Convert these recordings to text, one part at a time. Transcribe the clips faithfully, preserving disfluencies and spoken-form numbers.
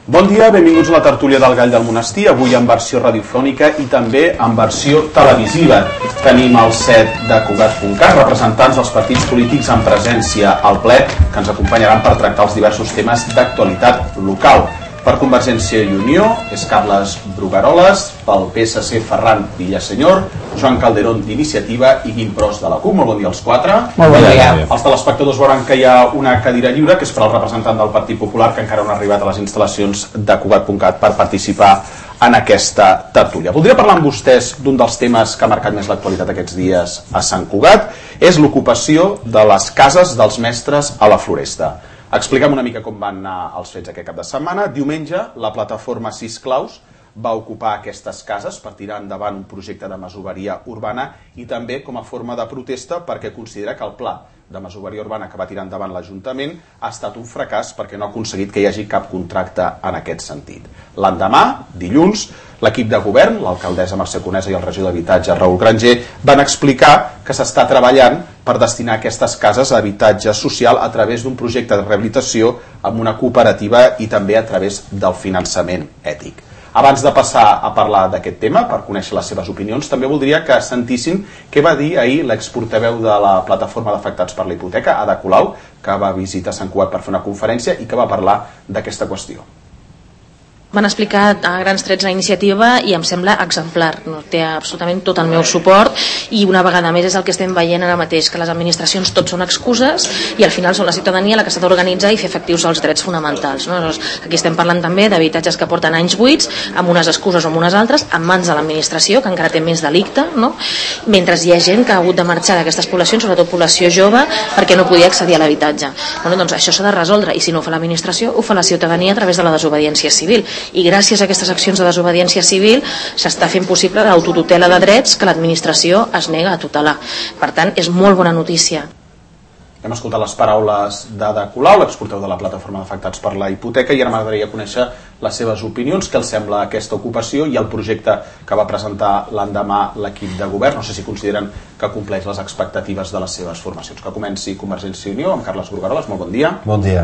Bon dia, benvinguts a la tertúlia del Gall del Monestir, avui en versió radiofònica i també en versió televisiva. Tenim el set de Cugat punt cat, representants dels partits polítics en presència al ple, que ens acompanyaran per tractar els diversos temes d'actualitat local. Per Convergència i Unió és Carles Brugaroles, pel P S C Ferran Villasenyor, Joan Calderón d'Iniciativa i Guim Pros de la C U P. Molt bon dia als quatre. Molt bon dia. Els telespectadors veuran que hi ha una cadira lliure, que és per al representant del Partit Popular, que encara no ha arribat a les instal·lacions de Cugat punt cat per participar en aquesta tertúlia. Voldria parlar amb vostès d'un dels temes que ha marcat més l'actualitat aquests dies a Sant Cugat, és l'ocupació de les cases dels mestres a la Floresta. Expliquem una mica com van anar els fets aquest cap de setmana. Diumenge, la plataforma Sis Claus va ocupar aquestes cases per tirar endavant un projecte de masoveria urbana i també com a forma de protesta perquè considera que el pla de masoveria urbana que va tirar endavant l'Ajuntament ha estat un fracàs perquè no ha aconseguit que hi hagi cap contracte en aquest sentit. L'endemà, dilluns, l'equip de govern, l'alcaldessa Mercè Conesa i el regidor d'Habitatge Raül Granger, van explicar que s'està treballant per destinar aquestes cases a habitatge social a través d'un projecte de rehabilitació amb una cooperativa i també a través del finançament ètic. Abans de passar a parlar d'aquest tema, per conèixer les seves opinions, també voldria que sentissin què va dir ahir l'exportaveu de la plataforma d'afectats per la hipoteca, Ada Colau, que va visitar Sant Cugat per fer una conferència i que va parlar d'aquesta qüestió. Van explicar a grans trets la iniciativa i em sembla exemplar, no té absolutament tot el meu suport i una vegada més és el que estem veient ara mateix, que les administracions tot són excuses i al final són la ciutadania la que s'ha d'organitzar i fer efectius els drets fonamentals, no? Aquí estem parlant també d'habitatges que porten anys buits amb unes excuses o amb unes altres en mans de l'administració, que encara té més delicte, no? Mentre hi ha gent que ha hagut de marxar d'aquestes poblacions, sobretot població jove, perquè no podia accedir a l'habitatge. Bueno, doncs això s'ha de resoldre i si no ho fa l'administració ho fa la ciutadania a través de la desobediència civil. I gràcies a aquestes accions de desobediència civil s'està fent possible l'autotutela de drets que l'administració es nega a tutelar. Per tant, és molt bona notícia. Hem escoltat les paraules d'Ada Colau, l'exportaveu de la plataforma d'afectats per la hipoteca, i ara m'agradaria conèixer les seves opinions, què els sembla aquesta ocupació i el projecte que va presentar l'endemà l'equip de govern. No sé si consideren que compleix les expectatives de les seves formacions. Que comenci Convergència i Unió amb Carles Brugaroles. Molt bon dia. Bon dia.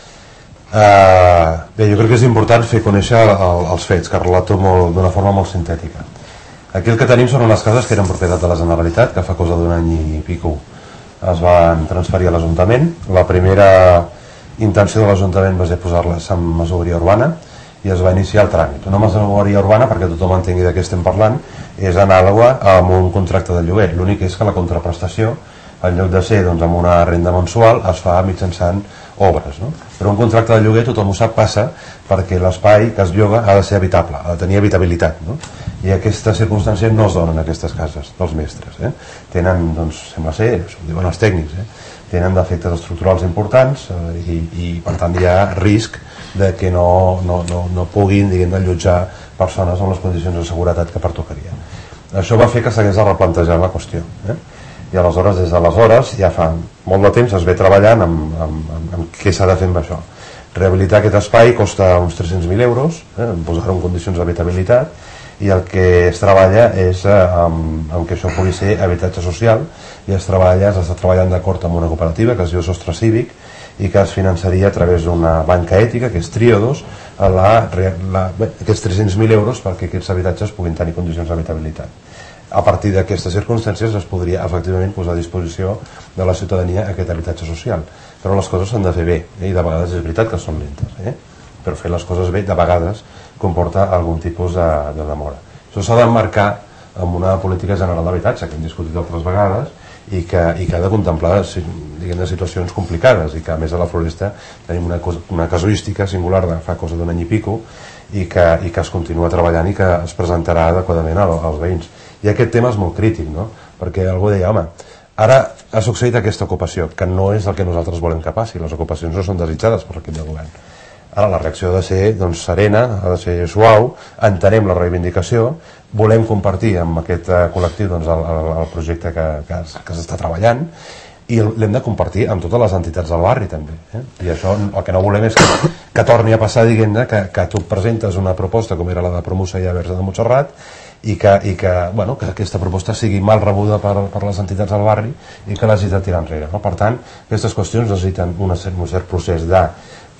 Uh, bé, jo crec que és important fer conèixer el, els fets, que relato d'una forma molt sintètica. Aquí el que tenim són unes cases que eren propietat de la Generalitat, que fa cosa d'un any i pico es van transferir a l'Ajuntament. La primera intenció de l'Ajuntament va ser posar-les en masoveria urbana i es va iniciar el tràmit. Una masoveria urbana, perquè tothom entengui de què estem parlant, és anàloga amb un contracte de lloguer. L'únic és que la contraprestació, en lloc de ser doncs, amb una renda mensual, es fa mitjançant obres, no? Però un contracte de lloguer, tothom ho sap, passa perquè l'espai que es lloga ha de ser habitable, ha de tenir habitabilitat, no? I aquestes circumstàncies no es donen a aquestes cases dels mestres, eh? Tenen, doncs, sembla ser, això ho diuen els tècnics, eh? Tenen defectes estructurals importants eh, i, i per tant hi ha risc de que no, no, no, no puguin, diguem, allotjar persones amb les condicions de seguretat que pertocaria. Això va fer que s'hagués de replantejar la qüestió, eh? I aleshores, des d'aleshores, ja fa molt de temps es ve treballant amb, amb, amb, amb què s'ha de fer amb això. Rehabilitar aquest espai costa uns tres-cents mil euros, eh, posar-ho en condicions d'habitabilitat, i el que es treballa és eh, amb, amb que això pugui ser habitatge social, i es treballa, s'està treballant d'acord amb una cooperativa que es diu Sostre Cívic i que es finançaria a través d'una banca ètica, que és Triodos, a la, la, bé, aquests tres-cents mil euros perquè aquests habitatges puguin tenir condicions d'habitabilitat. A partir d'aquestes circumstàncies es podria efectivament posar a disposició de la ciutadania aquest habitatge social. Però les coses s'han de fer bé, eh? I de vegades és veritat que són lentes, eh? Però fer les coses bé de vegades comporta algun tipus de, de demora. Això s'ha d'emmarcar amb una política general d'habitatge que hem discutit altres vegades i que, i que ha de contemplar, diguem, de situacions complicades i que a més a la Floresta tenim una, una casuística singular de fa cosa d'un any i pico i que, i que es continua treballant i que es presentarà adequadament als veïns. I aquest tema és molt crític, no? Perquè algú deia, home, ara ha succeït aquesta ocupació, que no és el que nosaltres volem que passi, les ocupacions no són desitjades per l'equip de govern. Ara la reacció ha de ser doncs, serena, ha de ser suau, entenem la reivindicació, volem compartir amb aquest uh, col·lectiu doncs, el, el, el projecte que, que, que s'està treballant i l'hem de compartir amb totes les entitats del barri també, eh? I això el que no volem és que, que torni a passar, diguem-ne, que, que tu presentes una proposta com era la de Promoció i Verge de Montserrat i que, i que, bueno, que aquesta proposta sigui mal rebuda per, per les entitats del barri i que l'hagi de tirar enrere, no? Per tant, aquestes qüestions necessiten una, un cert procés de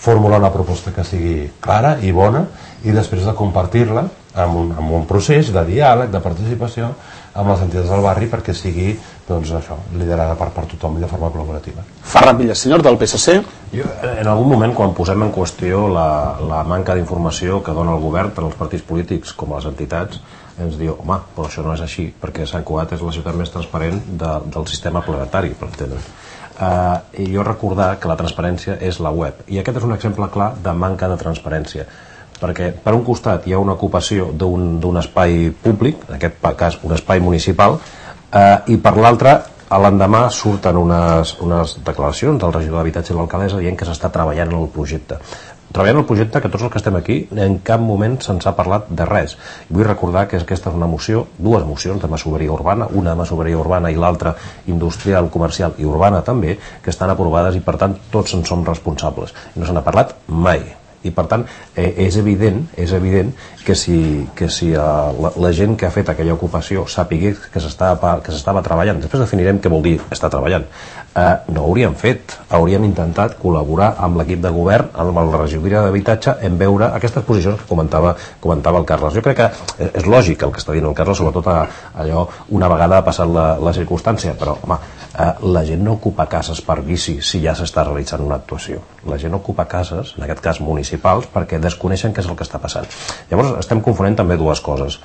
formular una proposta que sigui clara i bona i després de compartir-la amb un, amb un procés de diàleg, de participació amb les entitats del barri perquè sigui doncs, això, liderada per, per tothom i de forma col·laborativa. Ferran Villasenyor, del P S C. Jo, en algun moment, quan posem en qüestió la, la manca d'informació que dona el govern tant als partits polítics com a les entitats, ens diu, home, però això no és així, perquè Sant Cugat és la ciutat més transparent de, del sistema planetari, per entendre's. Uh, i jo recordar que la transparència és la web, i aquest és un exemple clar de manca de transparència, perquè per un costat hi ha una ocupació d'un espai públic, en aquest cas un espai municipal, uh, i per l'altre a l'endemà surten unes, unes declaracions del regidor d'Habitatge i l'alcaldessa dient que s'està treballant en el projecte. Treballant el projecte que tots els que estem aquí en cap moment se'ns ha parlat de res. Vull recordar que aquesta és una moció, dues mocions de masoveria urbana, una de masoveria urbana i l'altra industrial, comercial i urbana també, que estan aprovades i per tant tots en som responsables. I no se n'ha parlat mai. I per tant eh, és evident és evident que si, que si eh, la, la gent que ha fet aquella ocupació sàpigui que s'estava treballant, després definirem què vol dir estar treballant, eh, no ho hauríem fet, hauríem intentat col·laborar amb l'equip de govern, amb la regidoria d'habitatge, en veure aquestes posicions que comentava, comentava el Carles. Jo crec que és lògic el que està dient el Carles, sobretot a, allò una vegada ha passat la, la circumstància, però home, eh, la gent no ocupa cases per vici si ja s'està realitzant una actuació. La gent ocupa cases, en aquest cas municipals, perquè desconeixen què és el que està passant. Llavors estem confonent també dues coses.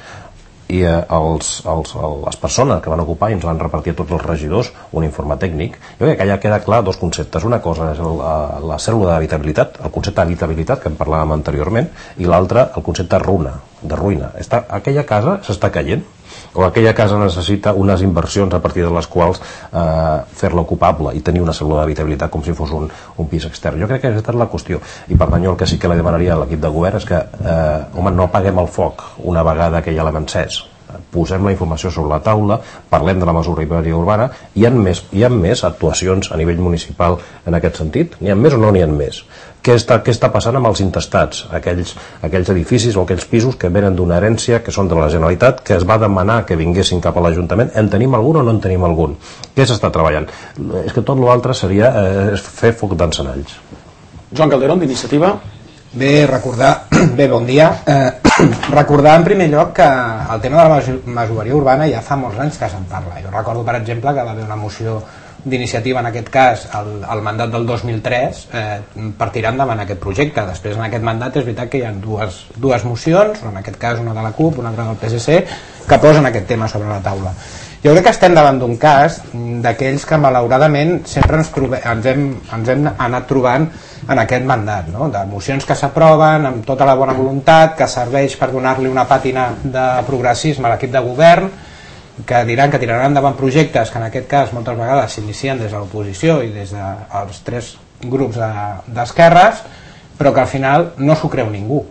I eh, els, els, les persones que van ocupar i ens van repartir a tots els regidors un informe tècnic, jo crec que ja queda clar dos conceptes. Una cosa és el, la, la cèl·lula d'habitabilitat, el concepte d'habitabilitat que en parlàvem anteriorment, i l'altre el concepte de ruïna, de ruïna. Està, aquella casa s'està caient, o aquella casa necessita unes inversions a partir de les quals eh, fer-la ocupable i tenir una cèl·lula d'habitabilitat com si fos un, un pis extern. Jo crec que aquesta és la qüestió, i per tant jo el que sí que li demanaria a l'equip de govern és que eh, home, no apaguem el foc una vegada que ja l'hem encès, posem la informació sobre la taula, parlem de la masoveria urbana. Hi ha més, hi ha més actuacions a nivell municipal en aquest sentit? N'hi ha més o no n'hi ha més? Què està, què està passant amb els intestats, aquells, aquells edificis o aquells pisos que venen d'una herència, que són de la Generalitat, que es va demanar que vinguessin cap a l'Ajuntament? En tenim algun o no en tenim algun? Què s'està treballant? És que tot l'altre seria eh, fer foc d'encenalls. Joan Calderón, d'Iniciativa. Bé, recordar, bé, bon dia. Eh, recordar en primer lloc que el tema de la masoveria urbana ja fa molts anys que se'n parla. Jo recordo, per exemple, que va haver una moció d'Iniciativa, en aquest cas el, el mandat del dos mil tres, eh, per tirar endavant aquest projecte. Després en aquest mandat és veritat que hi ha dues, dues mocions, en aquest cas una de la CUP, una altra del P S C, que posen aquest tema sobre la taula. Jo crec que estem davant d'un cas d'aquells que malauradament sempre ens, trobe, ens, hem, ens hem anat trobant en aquest mandat, no? De mocions que s'aproven amb tota la bona voluntat, que serveix per donar-li una pàtina de progressisme a l'equip de govern, que diran que tiraran endavant projectes que en aquest cas moltes vegades s'inicien des de l'oposició i des dels tres grups d'esquerres, de, però que al final no s'ho creu ningú.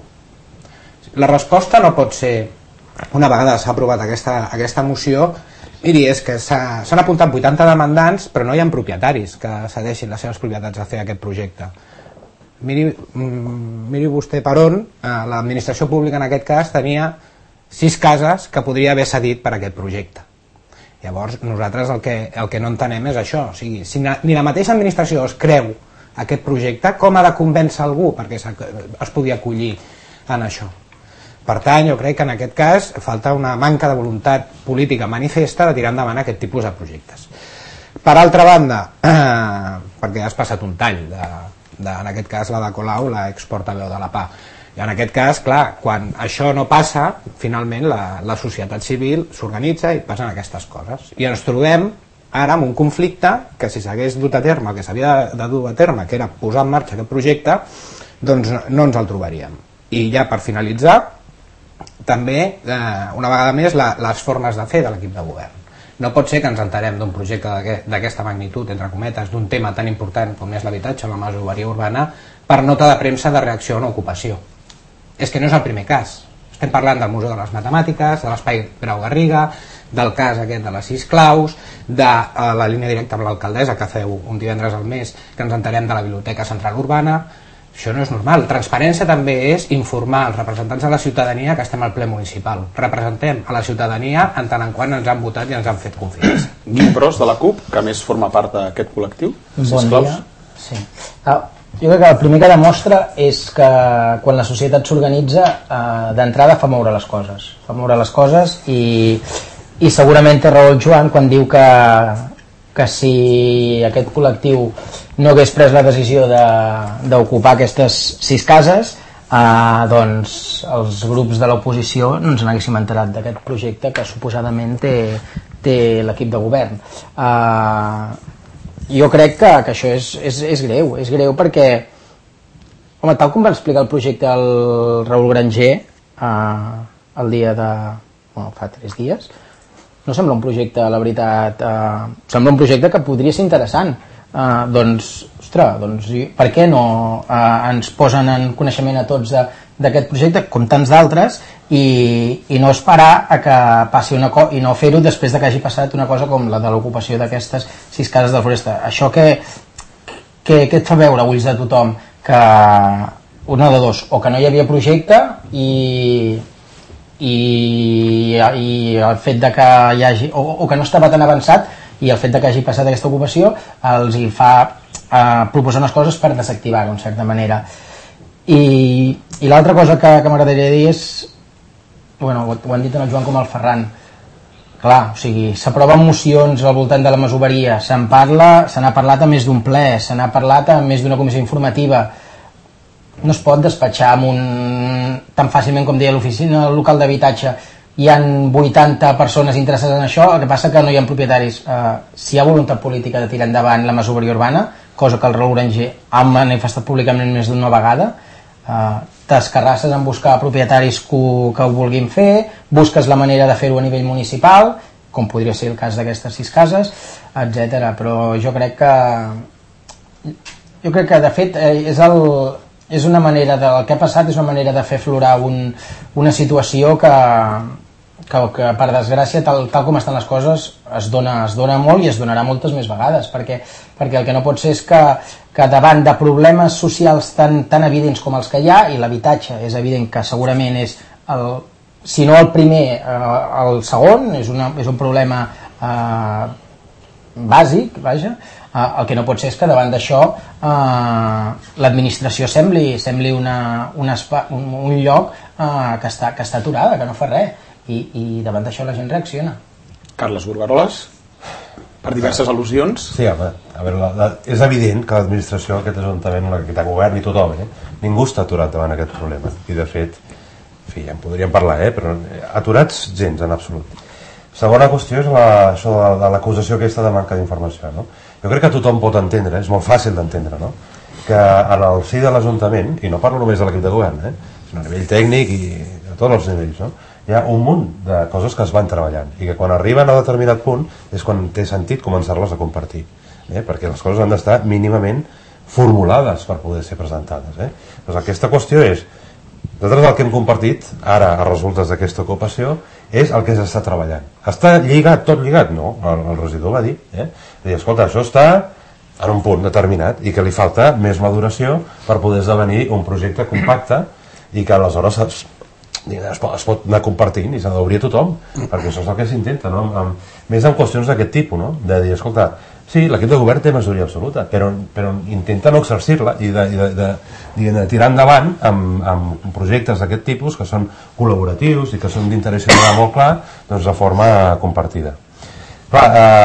La resposta no pot ser, una vegada s'ha aprovat aquesta, aquesta moció, miri, és que s'han apuntat vuitanta demandants però no hi ha propietaris que cedeixin les seves propietats a fer aquest projecte. Miri, miri vostè per on l'administració pública en aquest cas tenia sis cases que podria haver cedit per a aquest projecte. Llavors nosaltres el que, el que no entenem és això, o sigui, si ni la mateixa administració es creu aquest projecte, com ha de convèncer algú perquè es pugui acollir en això? Per tant, jo crec que en aquest cas falta una manca de voluntat política manifesta de tirar endavant aquest tipus de projectes. Per altra banda, eh, perquè has passat un tall de, de, en aquest cas la de Colau, l'exportaveu de la P A. I en aquest cas, clar, quan això no passa, finalment la, la societat civil s'organitza i passen aquestes coses. I ens trobem ara amb un conflicte que si s'hagués dut a terme, que s'havia de, de dur a terme, que era posar en marxa aquest projecte, doncs no ens el trobaríem. I ja per finalitzar, també, eh, una vegada més, la, les formes de fer de l'equip de govern. No pot ser que ens enterem d'un projecte d'aquesta magnitud, entre cometes, d'un tema tan important com és l'habitatge, la masoveria urbana, per nota de premsa de reacció a una ocupació. És que no és el primer cas. Estem parlant del Museu de les Matemàtiques, de l'Espai Grau Garriga, del cas aquest de les sis claus, de uh, la línia directa amb l'alcaldessa que feu un divendres al mes, que ens enterem de la Biblioteca Central Urbana. Això no és normal. Transparència també és informar els representants de la ciutadania que estem al ple municipal. Representem a la ciutadania en tant en quant ens han votat i ens han fet confiança. Guim Pros, de la CUP, que més forma part d'aquest col·lectiu. Bon dia. Sí. Ah, Jo crec que el primer que demostra és que quan la societat s'organitza, eh, d'entrada fa moure les coses. Fa moure les coses i, i segurament té raó el Joan quan diu que, que si aquest col·lectiu no hagués pres la decisió d'ocupar aquestes sis cases, eh, doncs els grups de l'oposició no ens n'haguéssim enterat d'aquest projecte que suposadament té, té l'equip de govern. Eh, jo crec que, que això és, és, és greu, és greu perquè, home, tal com va explicar el projecte el Raül Granger eh, el dia de... bueno, fa tres dies, no sembla un projecte, la veritat, eh, sembla un projecte que podria ser interessant. Eh, doncs, ostres, doncs, per què no eh, ens posen en coneixement a tots d'aquest projecte, com tants d'altres, i, i no esperar a que passi una cosa, i no fer-ho després de que hagi passat una cosa com la de l'ocupació d'aquestes sis cases de Foresta. Això que, que, que et fa veure a ulls de tothom que una de dos, o que no hi havia projecte i, i, i el fet de que hi hagi, o, o que no estava tan avançat, i el fet de que hagi passat aquesta ocupació els hi fa eh, proposar unes coses per desactivar-ho en certa manera. I, i l'altra cosa que, que m'agradaria dir és, bueno, ho, ho han dit tant el Joan com el Ferran, clar, o sigui, s'aproven mocions al voltant de la masoveria, se'n parla, se n'ha parlat a més d'un ple, se n'ha parlat a més d'una comissió informativa, no es pot despatxar amb un, tan fàcilment com deia l'oficina local d'habitatge, hi ha vuitanta persones interessades en això, el que passa que no hi ha propietaris. Eh, si hi ha voluntat política de tirar endavant la masoveria urbana, cosa que el Raül Granger ha manifestat públicament més d'una vegada, eh, t'escarrasses en buscar propietaris que, que ho vulguin fer, busques la manera de fer-ho a nivell municipal, com podria ser el cas d'aquestes sis cases, etcètera. Però jo crec que jo crec que de fet és el és una manera, de, el que ha passat és una manera de fer florar un, una situació que, que, que per desgràcia, tal, tal com estan les coses, es dona, es dona molt i es donarà moltes més vegades, perquè, perquè el que no pot ser és que, que davant de problemes socials tan, tan evidents com els que hi ha, i l'habitatge és evident que segurament és, el, si no el primer, eh, el segon, és, una, és un problema eh, bàsic, vaja. Uh, el que no pot ser és que davant d'això uh, l'administració sembli, sembli una, un, espa, un, un lloc uh, que, està, que està aturada, que no fa res, i, i davant d'això la gent reacciona. Carles Burgaroles, per diverses al·lusions. Sí, home, a veure, la, la, és evident que l'administració, aquest ajuntament, aquest govern i tothom, eh, ningú està aturat davant aquest problema, i de fet, en fi, ja en podríem parlar, eh, però aturats gens, en absolut. Segona qüestió és la, això de l'acusació aquesta de manca d'informació, no? Jo crec que tothom pot entendre, és molt fàcil d'entendre, no? Que en el si de l'Ajuntament, i no parlo només de l'equip de govern, eh? sinó a nivell tècnic i a tots els nivells, no? Hi ha un munt de coses que es van treballant i que quan arriben a determinat punt és quan té sentit començar-les a compartir, eh? Perquè les coses han d'estar mínimament formulades per poder ser presentades. Eh? Doncs aquesta qüestió és, nosaltres el que hem compartit ara a resultes d'aquesta ocupació és el que s'està treballant. Està lligat, tot lligat? No, el, el regidor va dir, eh? dir, escolta, això està en un punt determinat i que li falta més maduració per poder esdevenir un projecte compacte i que aleshores es, es, pot, es pot anar compartint i s'ha d'obrir a tothom, perquè això és el que s'intenta, no? Amb, més en qüestions d'aquest tipus, no? De dir, escolta, sí, l'equip de govern té majoria absoluta, però, però intenta no exercir-la i, de, i de, de, de, de tirar endavant amb, amb projectes d'aquest tipus que són col·laboratius i que són d'interès ciutadà molt clar, doncs de forma compartida. Clar,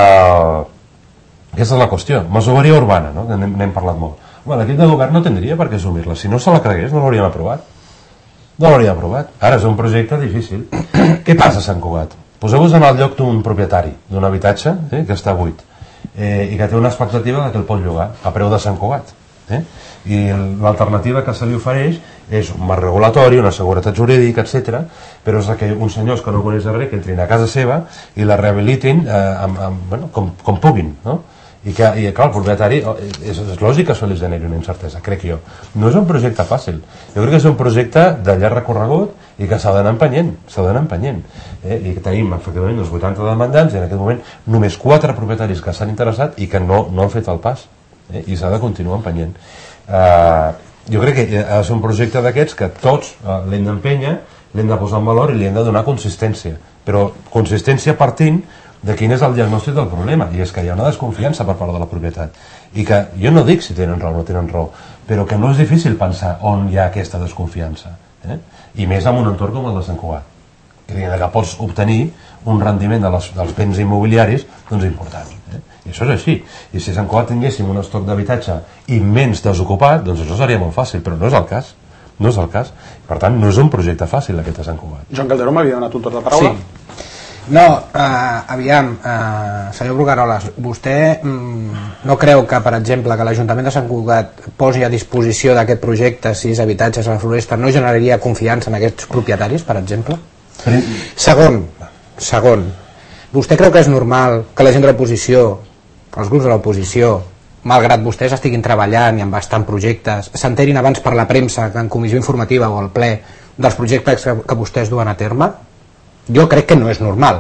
eh, aquesta és la qüestió. Masoveria urbana, no? Que n'hem parlat molt. Home, l'equip de govern no tindria per què assumir-la. Si no se la cregués, no l'hauríem aprovat. No l'hauríem aprovat. Ara és un projecte difícil. Què passa a Sant Cugat? Poseu-vos en el lloc d'un propietari d'un habitatge eh, que està buit. Eh, i que té una expectativa que el pot llogar a preu de Sant Cugat, eh? I l'alternativa que se li ofereix és un marc regulatori, una seguretat jurídica, etcètera, però és que uns senyors que no coneixen res que entrin a casa seva i la rehabilitin eh, amb, amb, bueno, com, com puguin, no? I que, i clar, el propietari és, és lògic que això li generi una incertesa, crec jo. No és un projecte fàcil, jo crec que és un projecte de llarg recorregut i que s'ha d'anar empenyent, s'ha d'anar empenyent, eh? I que tenim efectivament els vuitanta demandants i en aquest moment només quatre propietaris que s'han interessat i que no, no han fet el pas, eh? I s'ha de continuar empenyent. Eh, jo crec que ha de ser un projecte d'aquests que tots eh, l'hem d'empènyer, l'hem de posar en valor i li hem de donar consistència, però consistència partint de quin és el diagnòstic del problema, i és que hi ha una desconfiança per part de la propietat, i que jo no dic si tenen raó o no tenen raó, però que no és difícil pensar on hi ha aquesta desconfiança, eh? I més en un entorn com el de Sant Cugat, que, que pots obtenir un rendiment de les, dels béns immobiliaris doncs important, eh? I això és així, i si a Sant Cugat tinguéssim un estoc d'habitatge immens desocupat, doncs això seria molt fàcil, però no és el cas, no és el cas, per tant no és un projecte fàcil aquest a Sant Cugat. Joan Calderó m'havia donat un torn de paraula. Sí. No, eh, aviam, eh, senyor Brugueroles, vostè mm, no creu que, per exemple, que l'Ajuntament de Sant Cugat posi a disposició d'aquest projecte sis habitatges a la Floresta no generaria confiança en aquests propietaris, per exemple? Sí. Segon, segon, vostè creu que és normal que la gent de l'oposició, els grups de l'oposició, malgrat vostès estiguin treballant i amb bastant projectes, s'enterin abans per la premsa que en comissió informativa o al ple dels projectes que, que vostès duen a terme? Jo crec que no és normal.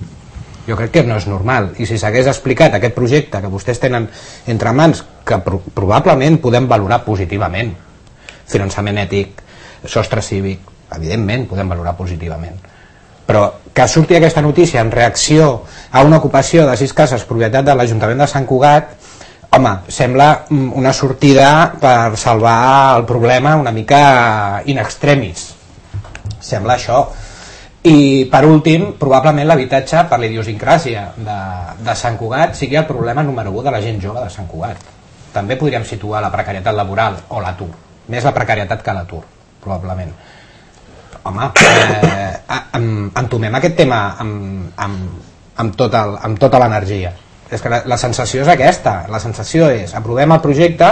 Jo crec que no és normal. I si s'hagués explicat aquest projecte que vostès tenen entre mans, que pro probablement podem valorar positivament, finançament ètic, sostre cívic, evidentment podem valorar positivament. Però que surti aquesta notícia en reacció a una ocupació de sis cases propietat de l'Ajuntament de Sant Cugat, home, sembla una sortida per salvar el problema una mica in extremis. Sembla això. I per últim, probablement l'habitatge, per la idiosincràsia de, de Sant Cugat, sigui el problema número u de la gent jove de Sant Cugat. També podríem situar la precarietat laboral o l'atur, més la precarietat que l'atur, probablement. Home, eh, entomem aquest tema amb, amb, amb, tot el, amb tota l'energia. És que la, la sensació és aquesta, la sensació és aprovem el projecte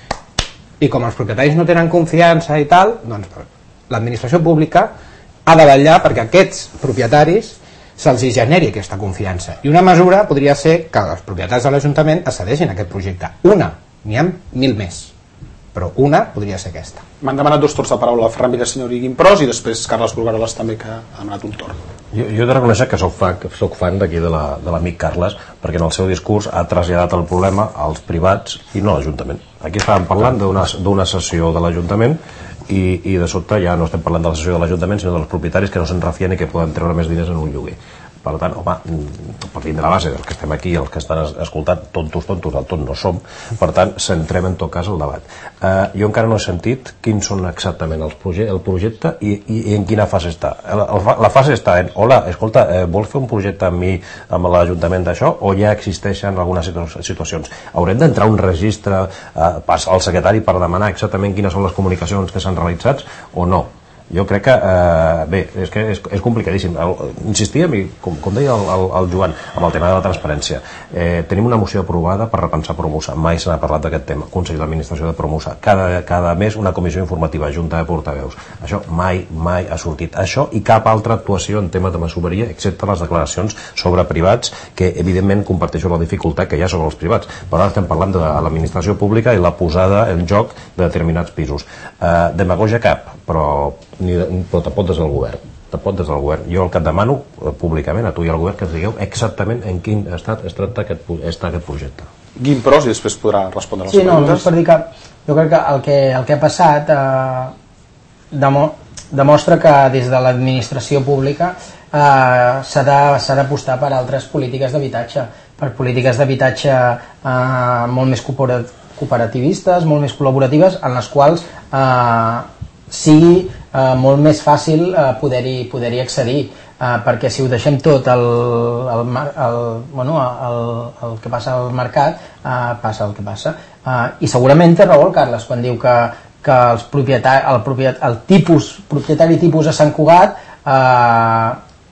i com els propietaris no tenen confiança i tal, doncs l'administració pública ha de vetllar perquè aquests propietaris se'ls generi aquesta confiança. I una mesura podria ser que els propietaris de l'Ajuntament accedeixin a aquest projecte. Una, n'hi ha mil més, però una podria ser aquesta. M'han demanat dos torns de paraula, Ferran Villasenyor i Guimpros, i després Carles Brugueroles també, que ha demanat un torn. Jo, jo he de reconèixer que soc fan, soc fan d'aquí de l'amic Carles, perquè en el seu discurs ha traslladat el problema als privats i no a l'Ajuntament. Aquí estàvem parlant d'una sessió de l'Ajuntament i, i de sobte ja no estem parlant de la sessió de l'Ajuntament sinó dels propietaris que no se'n refien i que poden treure més diners en un lloguer. Per tant, home, partint de la base dels que estem aquí, els que estan escoltant, tontos, tontos, del tot no som, per tant, centrem en tot cas el debat. Eh, jo encara no he sentit quins són exactament els proje el projecte i, i, i en quina fase està. El, el, la fase està en, hola, escolta, eh, vols fer un projecte amb mi, amb l'Ajuntament d'això, o ja existeixen algunes situ situacions? Haurem d'entrar a un registre eh, pas al secretari per demanar exactament quines són les comunicacions que s'han realitzat o no? Jo crec que, eh, bé, és que és, és complicadíssim. El, insistíem, i com, com deia el, el, el Joan, amb el tema de la transparència. Eh, tenim una moció aprovada per repensar Promusa. Mai se n'ha parlat d'aquest tema. Consell d'Administració de Promusa. Cada, cada mes una comissió informativa, junta de portaveus. Això mai, mai ha sortit. Això i cap altra actuació en tema de masoveria, excepte les declaracions sobre privats, que evidentment comparteixo la dificultat que hi ha sobre els privats. Però ara estem parlant de l'administració pública i la posada en joc de determinats pisos. Eh, demagogia cap, però Ni, però tampoc des del govern tampoc des del govern. Jo el que et demano eh, públicament a tu i al govern que ens digueu exactament en quin estat es tracta aquest, està aquest projecte. Guimpros, i després podrà respondre les sí, preguntes. No, per dir que jo crec que el que, el que ha passat eh, demo, demostra que des de l'administració pública eh, s'ha d'apostar per altres polítiques d'habitatge, per polítiques d'habitatge eh, molt més cooperativistes, molt més col·laboratives, en les quals eh, sigui eh, molt més fàcil eh, poder-hi poder-hi accedir, eh, perquè si ho deixem tot el, el, el, bueno, el, el que passa al mercat, eh, passa el que passa. Eh, I segurament té raó el Carles quan diu que, que els propietar, el, propietar, el tipus, propietari tipus a Sant Cugat eh,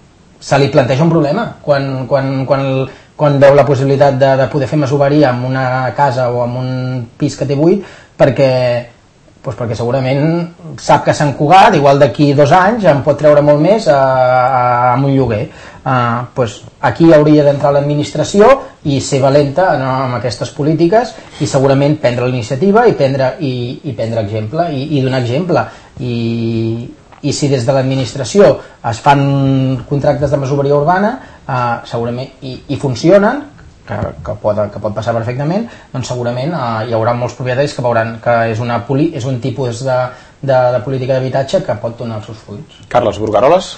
se li planteja un problema quan, quan, quan, el, quan veu la possibilitat de, de poder fer masoveria en una casa o en un pis que té buit, perquè Pues perquè segurament sap que Sant Cugat, igual d'aquí dos anys, en pot treure molt més a, a, amb un lloguer. Uh, pues aquí hauria d'entrar l'administració i ser valenta no, amb aquestes polítiques i segurament prendre l'iniciativa i prendre, i, i prendre exemple, i, i donar exemple. I, i si des de l'administració es fan contractes de masoveria urbana, uh, segurament, i, i funcionen, Que, que, pot, que pot passar perfectament, doncs segurament eh, hi haurà molts propietaris que veuran que és, una és un tipus de, de, de política d'habitatge que pot donar els seus fruits. Carles Brugueroles.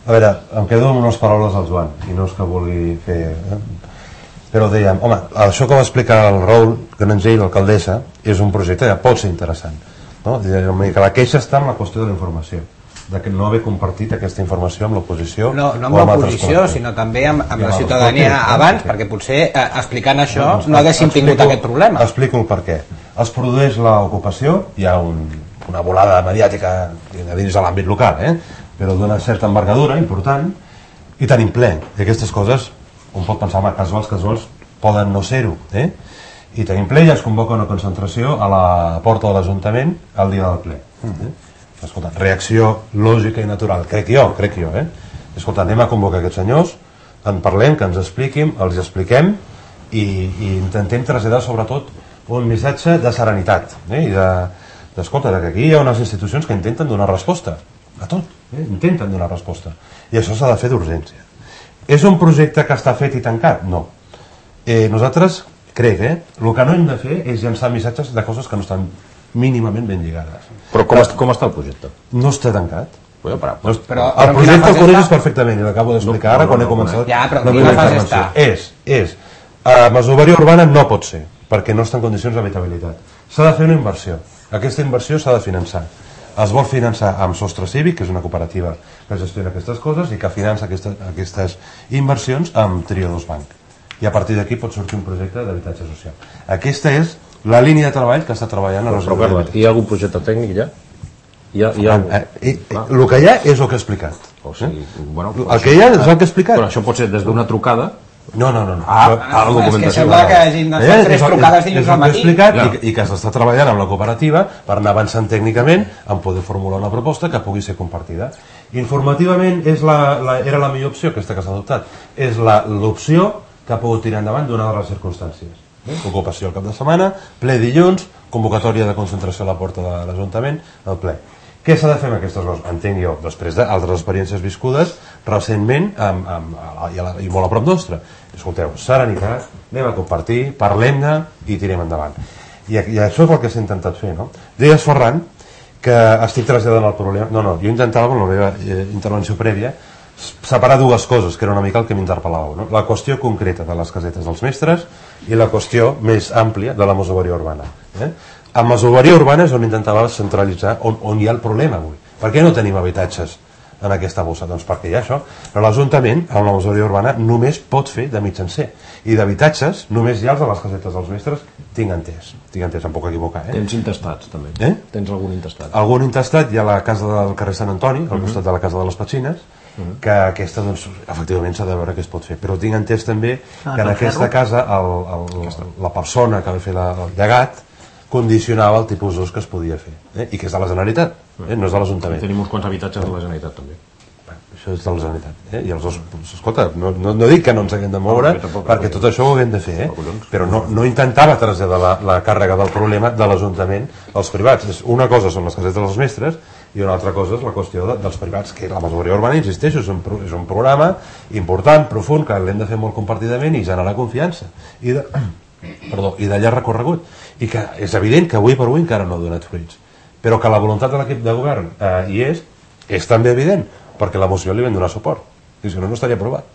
A veure, em quedo amb unes paraules del Joan, i no és que vulgui fer... Eh? Però dèiem, home, això que va explicar el Raül Grangell, l'alcaldessa, és un projecte que pot ser interessant. No? Que la queixa està en la qüestió de la informació, de que no haver compartit aquesta informació amb l'oposició. No, no amb l'oposició, sinó també amb, amb la ciutadania abans, perquè potser eh, explicant això no, no haguéssim tingut aquest problema. Explico el per què. Es produeix l'ocupació, hi ha un, una volada mediàtica dins de l'àmbit local, eh? Però d'una certa envergadura important, i tenim ple. I aquestes coses, un pot pensar, home, casuals, casuals, poden no ser-ho, eh? I tenim ple i es convoca una concentració a la porta de l'Ajuntament el dia del ple. Eh? Escolta, reacció lògica i natural, crec jo, crec jo, eh? Escolta, anem a convocar aquests senyors, en parlem, que ens expliquin, els expliquem i, i intentem traslladar sobretot un missatge de serenitat, eh? I de, d'escolta, que aquí hi ha unes institucions que intenten donar resposta a tot, eh? Intenten donar resposta, i això s'ha de fer d'urgència. És un projecte que està fet i tancat? No. Eh, nosaltres, crec, eh? El que no hem de fer és llançar missatges de coses que no estan mínimament ben lligades. Però com, est, com està el projecte? No està tancat. Però, però, no, però, el projecte el coneixes perfectament i l'acabo d'explicar no, ara no, no, quan he començat. Ja, però en quina fase està? És, és, a masoveria urbana no pot ser, perquè no està en condicions d'habitabilitat. S'ha de fer una inversió. Aquesta inversió s'ha de finançar. Es vol finançar amb Sostre Cívic, que és una cooperativa que gestiona aquestes coses i que finança aquestes, aquestes inversions amb Triodos Bank. I a partir d'aquí pot sortir un projecte d'habitatge social. Aquesta és la línia de treball que està treballant a l'Ajuntament. Hi ha algun projecte tècnic ja? Hi ha, hi ha... Eh, eh, eh, el que hi ha és el que he explicat. O sigui, bueno, el que hi ha és el que he explicat. Però això pot ser des d'una trucada. No, no, no. no. Ah, ah, és que sembla que hagin de fer tres trucades dilluns al matí. Explicat ja. i, I que s'està treballant amb la cooperativa per anar avançant tècnicament en poder formular una proposta que pugui ser compartida. Informativament és la, la, era la millor opció aquesta que s'ha adoptat. És l'opció que ha pogut tirar endavant donades les circumstàncies. Eh? Ocupació al cap de setmana, ple dilluns, convocatòria de concentració a la porta de l'Ajuntament, el ple. Què s'ha de fer amb aquestes coses? Entenc jo, després d'altres experiències viscudes recentment amb, amb, i, a la, i molt a prop nostre. Escolteu, serenitat, anem a compartir, parlem-ne i tirem endavant. I, I això és el que s'ha intentat fer, no? Deies, Ferran, que estic traslladant el problema... No, no, jo intentava, amb la meva eh, intervenció prèvia, separar dues coses, que era una mica el que m'interpel·làveu, no? La qüestió concreta de les casetes dels mestres i la qüestió més àmplia de la masoveria urbana. Eh? A masoveria urbana és on intentava centralitzar on, on hi ha el problema avui. Per què no tenim habitatges en aquesta bossa? Doncs perquè hi ha això. Però l'Ajuntament, en la masoveria urbana, només pot fer de mitjancer. I d'habitatges només hi ha els de les casetes dels mestres, tinc entès. Tinc entès, em puc equivocar. Eh? Tens intestats, també. Eh? Tens algun intestat. Algun intestat hi ha la casa del carrer Sant Antoni, al costat de la casa de les Petxines, uh-huh. que aquesta, doncs, efectivament s'ha de veure què es pot fer. Però tinc entès també ah, que en aquesta casa el, el, la persona que va fer la, el llegat condicionava el tipus d'ús que es podia fer, eh? I que és de la Generalitat, eh? No és de l'Ajuntament. Tenim uns quants habitatges de la Generalitat també. Això és de la Generalitat, eh? I els dos, escolta, no, no, no dic que no ens haguem de moure, no, perquè tot això ho haguem de fer, eh? Però no, no intentava traslladar la, la càrrega del problema de l'Ajuntament als privats. Una cosa són les casetes dels mestres i una altra cosa és la qüestió de, dels privats, que la masoveria urbana, insisteixo, és un, és un programa important, profund, que l'hem de fer molt compartidament i generar confiança i de, perdó, i d'allà recorregut, i que és evident que avui per avui encara no ha donat fruits, però que la voluntat de l'equip de govern eh, hi és, és també evident, perquè la moció li vam donar suport, i si no, no estaria aprovat.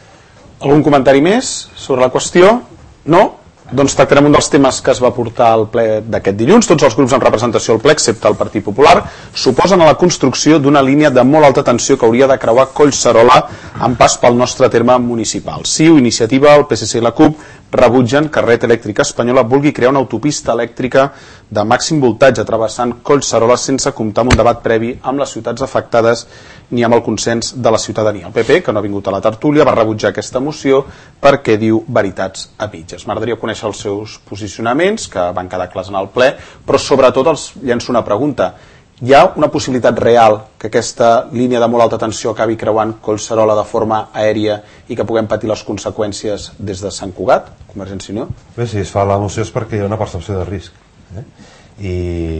Algun comentari més sobre la qüestió? No? Doncs tractarem un dels temes que es va portar al ple d'aquest dilluns. Tots els grups en representació al ple, excepte el Partit Popular, suposen a la construcció d'una línia de molt alta tensió que hauria de creuar Collserola en pas pel nostre terme municipal. CiU, Iniciativa, el P S C i la CUP rebutgen que Red Elèctrica Espanyola vulgui crear una autopista elèctrica de màxim voltatge travessant Collserola sense comptar amb un debat previ amb les ciutats afectades ni amb el consens de la ciutadania. El P P, que no ha vingut a la tertúlia, va rebutjar aquesta moció perquè diu veritats a mitges. M'agradaria conèixer els seus posicionaments, que van quedar clars en el ple, però sobretot els llenço una pregunta. Hi ha una possibilitat real que aquesta línia de molt alta tensió acabi creuant Collserola de forma aèria i que puguem patir les conseqüències des de Sant Cugat, Convergència i Unió? Bé, si es fa la moció és perquè hi ha una percepció de risc. Eh? I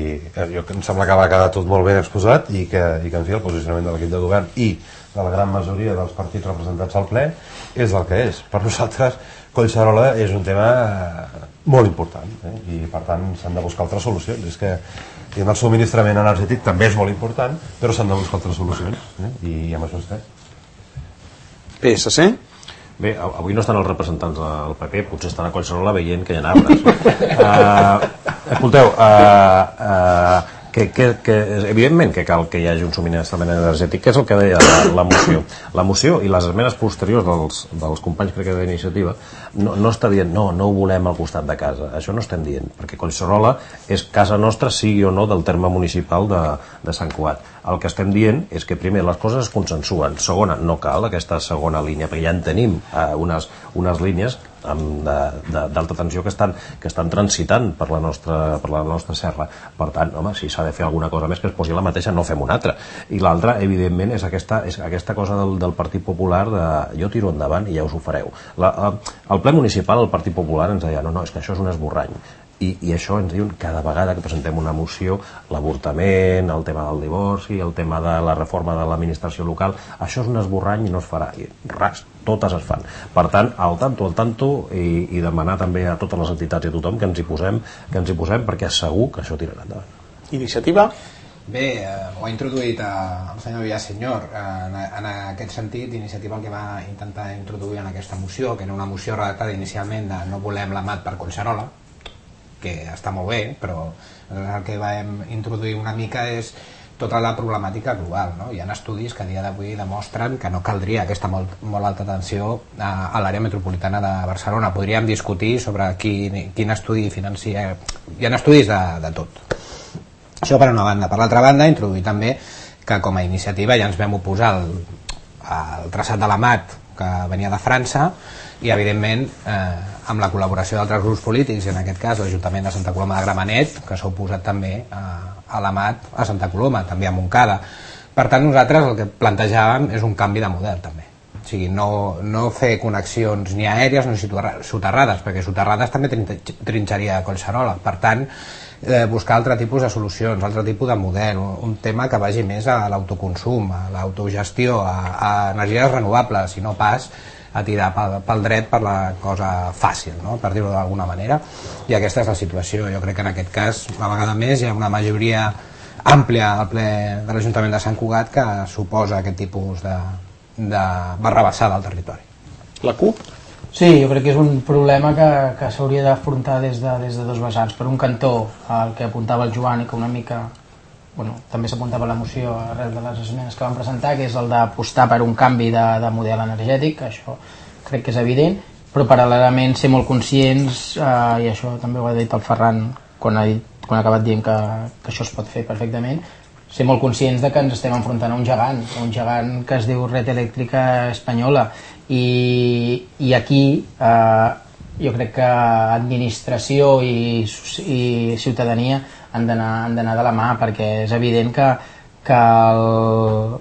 jo em sembla que va quedar tot molt ben exposat i que, i que en fi, el posicionament de l'equip de govern i de la gran majoria dels partits representats al ple és el que és. Per nosaltres Collserola és un tema molt important, eh? I per tant s'han de buscar altres solucions. És que i el subministrament energètic també és molt important, però s'han de buscar altres solucions, eh? I amb això estem. P S C. Bé, avui no estan els representants del P P, potser estan a Collserola veient que hi ha arbres. uh, escolteu, uh, uh, que, que, que, evidentment que cal que hi hagi un subministrament energètic, que és el que deia la, la moció. La moció i les esmenes posteriors dels, dels companys, crec que d'iniciativa, no, no està dient, no, no ho volem al costat de casa. Això no estem dient, perquè Collserola és casa nostra, sigui o no del terme municipal de, de Sant Cugat. El que estem dient és que primer les coses es consensuen, segona, no cal aquesta segona línia, perquè ja en tenim eh, unes, unes línies d'alta tensió que estan, que estan transitant per la, nostra, per la nostra serra. Per tant, home, si s'ha de fer alguna cosa més que es posi la mateixa, no fem una altra. I l'altra, evidentment, és aquesta, és aquesta cosa del, del Partit Popular de jo tiro endavant i ja us ho fareu. La, el ple municipal, el Partit Popular ens deia, no, no, és que això és un esborrany. I, i això ens diuen cada vegada que presentem una moció, l'avortament, el tema del divorci, el tema de la reforma de l'administració local, això és un esborrany i no es farà. I ras, totes es fan. Per tant, al tanto, al tanto, i, i demanar també a totes les entitats i a tothom que ens hi posem, que ens hi posem perquè segur que això tirarà endavant. Iniciativa? Bé, eh, ho ha introduït eh, el senyor Villasenyor. Eh, en, en aquest sentit, Iniciativa el que va intentar introduir en aquesta moció, que era una moció redactada inicialment de no volem la mat per Collserola, que està molt bé, però el que vam introduir una mica és tota la problemàtica global, no? Hi ha estudis que a dia d'avui demostren que no caldria aquesta molt, molt alta tensió a, a l'àrea metropolitana de Barcelona. Podríem discutir sobre quin, quin estudi financia... Hi ha estudis de, de tot. Això per una banda. Per l'altra banda, introduir també que com a iniciativa ja ens vam oposar al, al traçat de la mat que venia de França i evidentment eh, amb la col·laboració d'altres grups polítics, i en aquest cas l'Ajuntament de Santa Coloma de Gramenet, que s'ha oposat també a, a la mat a Santa Coloma, també a Montcada. Per tant, nosaltres el que plantejàvem és un canvi de model també. O sigui, no, no fer connexions ni aèries ni soterrades, perquè soterrades també trinxaria Collserola. Per tant, eh, buscar altre tipus de solucions, altre tipus de model, un, un tema que vagi més a l'autoconsum, a l'autogestió, a, a energies renovables, i no pas a tirar pel, pel dret per la cosa fàcil, no? Per dir-ho d'alguna manera, i aquesta és la situació. Jo crec que en aquest cas, una vegada més, hi ha una majoria àmplia al ple de l'Ajuntament de Sant Cugat que suposa aquest tipus de, de barrabassada al territori. La CUP? Sí, jo crec que és un problema que, que s'hauria d'afrontar des, de, des de dos vessants. Per un cantó, el que apuntava el Joan i que una mica... Bueno, també s'apuntava la moció arrel de les esmenes que vam presentar, que és el d'apostar per un canvi de, de model energètic, això crec que és evident, però paral·lelament ser molt conscients, eh, i això també ho ha dit el Ferran quan ha, dit, quan ha acabat dient que, que això es pot fer perfectament, ser molt conscients de que ens estem enfrontant a un gegant, un gegant que es diu Red Elèctrica Espanyola, i, i aquí eh, jo crec que administració i, i ciutadania han d'anar de la mà, perquè és evident que, que el,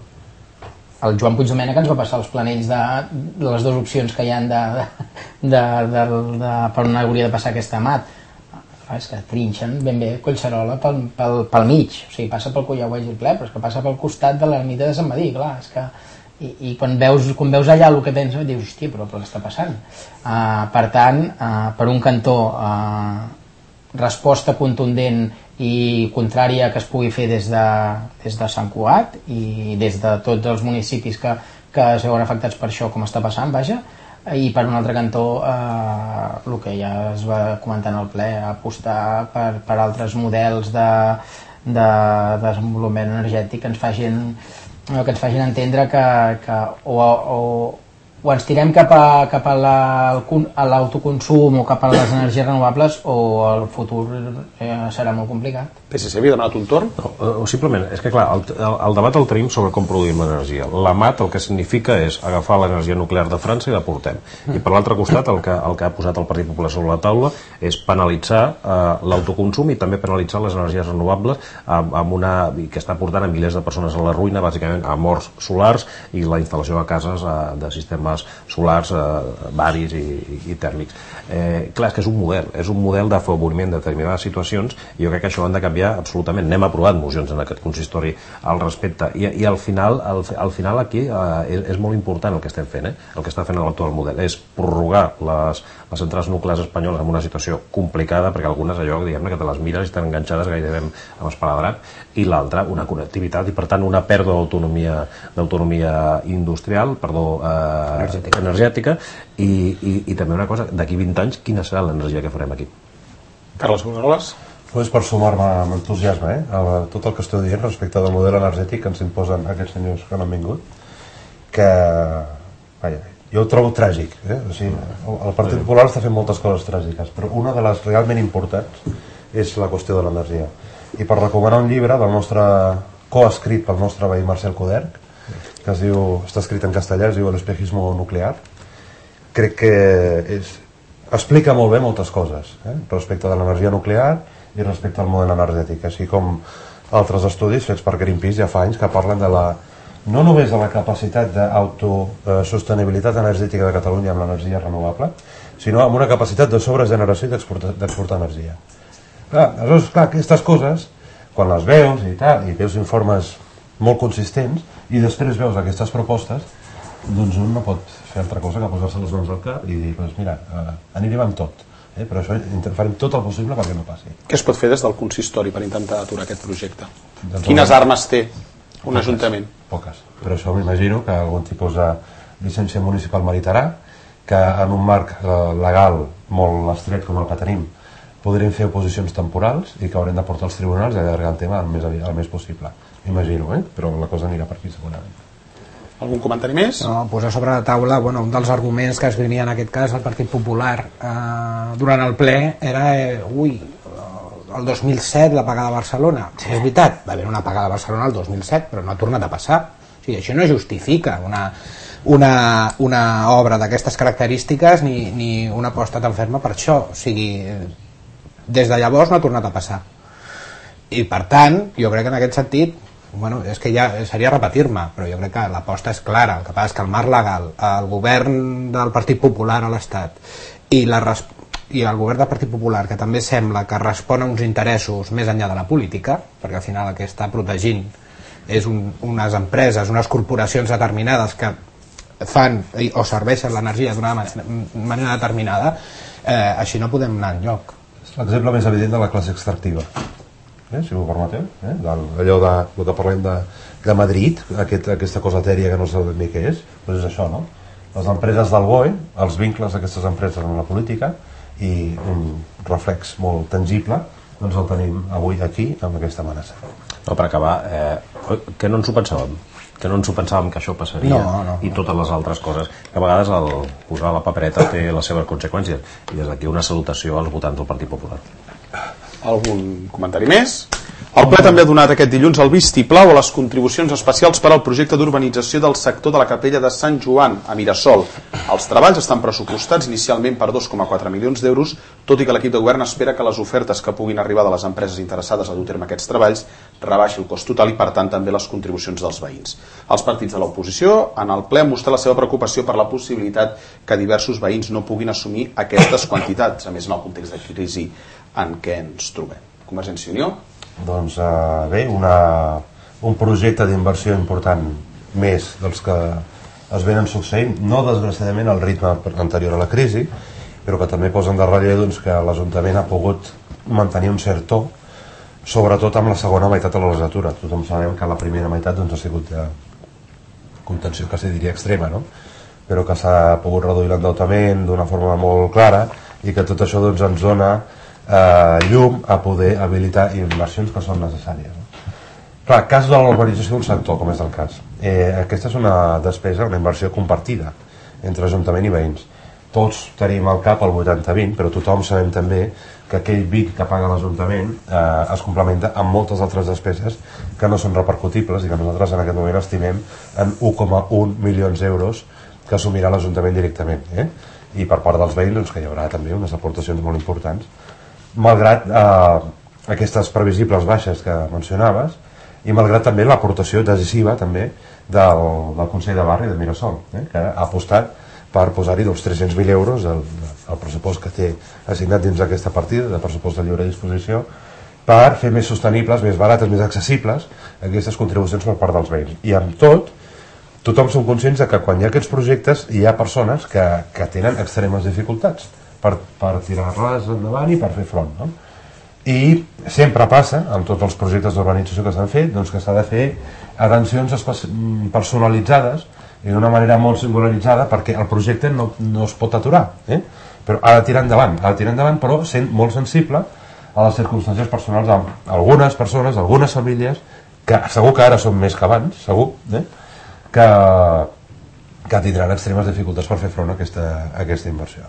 el Joan Puigdomènech ens va passar els planells de, de les dues opcions que hi ha de, de, de, de, per on hauria de passar aquesta mat. És que trinxen ben bé Collserola pel, pel, pel mig, o sigui, passa pel Collaueix i el ple, però és que passa pel costat de l'ermita de Sant Madí, clar, és que i, i quan, veus, quan veus allà el que tens, dius, hòstia, però què està passant? Uh, per tant, uh, per un cantó, uh, resposta contundent i contrària que es pugui fer des de, des de Sant Cugat i des de tots els municipis que, que es veuen afectats per això, com està passant, vaja, i per un altre cantó eh, el que ja es va comentar en el ple, apostar per, per altres models de, de desenvolupament energètic que ens facin, que ens facin entendre que, que o, o o ens tirem cap a, cap a l'autoconsum la, o cap a les energies renovables o el futur eh, serà molt complicat. P S C havia donat un torn? No, o simplement, és que clar, el, el, el debat el tenim sobre com produïm l'energia. La mat el que significa és agafar l'energia nuclear de França i la portem. I per l'altre costat el que, el que ha posat el Partit Popular sobre la taula és penalitzar eh, l'autoconsum i també penalitzar les energies renovables amb, amb una, que està portant a milers de persones a la ruïna, bàsicament a morts solars i la instal·lació a cases eh, de sistemes solars, eh, varis i, i, i tèrmics. Eh, clar, és que és un model, és un model d'afavoriment de determinades situacions i jo crec que això ho han de canviar absolutament. N'hem aprovat mocions en aquest consistori al respecte i, i al final al, al final aquí eh, és, és molt important el que estem fent, eh? El que està fent l'actual model és prorrogar les, les centrals nuclears espanyoles en una situació complicada, perquè algunes allò, diguem-ne, que te les mires i estan enganxades gairebé amb esparadrap, i l'altra una connectivitat i per tant una pèrdua d'autonomia d'autonomia industrial, perdó, eh, energètica, energètica i, i, i també una cosa, d'aquí vint anys quina serà l'energia que farem aquí? Carles Bogaroles? Pues per sumar-me amb entusiasme eh, a tot el que esteu dient respecte del model energètic que ens imposen aquests senyors que no han vingut, que vaja, jo ho trobo tràgic eh? O sigui, el Partit Popular està fent moltes coses tràgiques, però una de les realment importants és la qüestió de l'energia. I per recomanar un llibre del nostre coescrit pel nostre veí Marcel Coderch, que es diu, està escrit en castellà, es diu El espejismo nuclear, crec que és, explica molt bé moltes coses eh? Respecte de l'energia nuclear i respecte al model energètic, així com altres estudis fets per Greenpeace ja fa anys que parlen de la, no només de la capacitat d'autosostenibilitat energètica de Catalunya amb l'energia renovable, sinó amb una capacitat de sobregeneració i d'exportar energia. Clar, aleshores, clar, aquestes coses, quan les veus i tal, i veus informes molt consistents, i després veus aquestes propostes, doncs un no pot fer altra cosa que posar-se les mans al cap i dir, doncs mira, eh, anirem amb tot. Eh? Però això farem tot el possible perquè no passi. Què es pot fer des del consistori per intentar aturar aquest projecte? Doncs Quines armes té un poques, ajuntament? Poques, però això m'imagino que algun tipus de llicència municipal meritarà, que en un marc eh, legal molt estret com el que tenim podrem fer oposicions temporals i que haurem de portar als tribunals i allargar el tema el més, el més possible, imagino, eh? Però la cosa anirà per aquí segurament. Algun comentari més? No, posar sobre la taula, bueno, un dels arguments que esgrimia en aquest cas el Partit Popular eh, durant el ple era eh, ui, el dos mil set l'apagada a Barcelona. Sí, és veritat, va haver una apagada a Barcelona el dos mil set, però no ha tornat a passar. O sigui, això no justifica una, una, una obra d'aquestes característiques ni, ni una aposta tan ferma per això. O sigui, des de llavors no ha tornat a passar. I per tant, jo crec que en aquest sentit, bueno, és que ja seria repetir-me, però jo crec que l'aposta és clara. El que passa és que el marc legal, el govern del Partit Popular a l'Estat i, la, i el govern del Partit Popular, que també sembla que respon a uns interessos més enllà de la política, perquè al final el que està protegint és un, unes empreses, unes corporacions determinades que fan o serveixen l'energia d'una manera, manera determinada, eh, així no podem anar enlloc. L'exemple més evident de la classe extractiva, eh, si m'ho permeteu, eh, allò de, de que parlem de, de Madrid, aquest, aquesta cosa etèria que no sabem ni què és, doncs és això, no? Les empreses del B O E, els vincles d'aquestes empreses amb la política i un reflex molt tangible, doncs el tenim avui aquí amb aquesta amenaça. No, per acabar, eh, que no ens ho pensàvem? Que no ens ho pensàvem que això passaria no, no, i totes les altres coses, que a vegades el posar la papereta té les seves conseqüències, i des d'aquí una salutació als votants del Partit Popular. Algun comentari més? El ple també ha donat aquest dilluns el vistiplau a les contribucions especials per al projecte d'urbanització del sector de la Capella de Sant Joan, a Mirasol. Els treballs estan pressupostats inicialment per dos coma quatre milions d'euros, tot i que l'equip de govern espera que les ofertes que puguin arribar de les empreses interessades a dur a terme aquests treballs rebaixi el cost total i, per tant, també les contribucions dels veïns. Els partits de l'oposició en el ple han mostrat la seva preocupació per la possibilitat que diversos veïns no puguin assumir aquestes quantitats, a més en el context de crisi en què ens trobem. Convergència i Unió? Doncs eh, bé, una, un projecte d'inversió important més dels que es venen succeint, no desgraciadament al ritme anterior a la crisi, però que també posen de relleu doncs, que l'Ajuntament ha pogut mantenir un cert to, sobretot amb la segona meitat de la legislatura. Tothom sabem que la primera meitat doncs, ha sigut de contenció, que se diria extrema, no? Però que s'ha pogut reduir l'endeutament d'una forma molt clara i que tot això doncs, ens dona eh, llum a poder habilitar inversions que són necessàries. No? Clar, cas de l'urbanització d'un sector, com és el cas, eh, aquesta és una despesa, una inversió compartida entre Ajuntament i veïns. Tots tenim al cap el vuitanta vint, però tothom sabem també que aquell vint que paga l'Ajuntament eh, es complementa amb moltes altres despeses que no són repercutibles i que nosaltres en aquest moment estimem en un coma un milions d'euros que assumirà l'Ajuntament directament. Eh? I per part dels veïns doncs, que hi haurà també unes aportacions molt importants, malgrat eh, aquestes previsibles baixes que mencionaves i malgrat també l'aportació decisiva també del, del Consell de Barri de Mirasol, eh? que ha apostat per posar-hi doncs, tres-cents mil euros del, del pressupost que té assignat dins d'aquesta partida de pressupost de lliure disposició per fer més sostenibles, més barates, més accessibles aquestes contribucions per part dels veïns. I amb tot, tothom som conscients que quan hi ha aquests projectes hi ha persones que, que tenen extremes dificultats per, per tirar-les endavant i per fer front. No? I sempre passa, amb tots els projectes d'urbanització que s'han fet, doncs que s'ha de fer atencions personalitzades i d'una manera molt singularitzada, perquè el projecte no, no es pot aturar, eh? Però ha de tirar endavant, ha de tirar endavant, però sent molt sensible a les circumstàncies personals d'algunes persones, algunes famílies, que segur que ara són més que abans, segur, eh? que, que tindran extremes dificultats per fer front a aquesta, a aquesta inversió.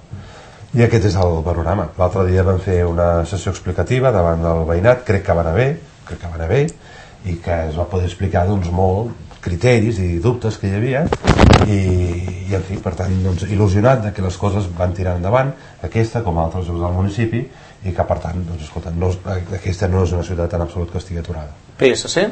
I aquest és el panorama. L'altre dia vam fer una sessió explicativa davant del veïnat, crec que va anar bé, crec que va anar bé, i que es va poder explicar doncs, molt criteris i dubtes que hi havia, i, i en fi, per tant, doncs, il·lusionat de que les coses van tirar endavant, aquesta com altres jocs del municipi, i que per tant, doncs, escolta, no, aquesta no és una ciutat en absolut que estigui aturada. P S C?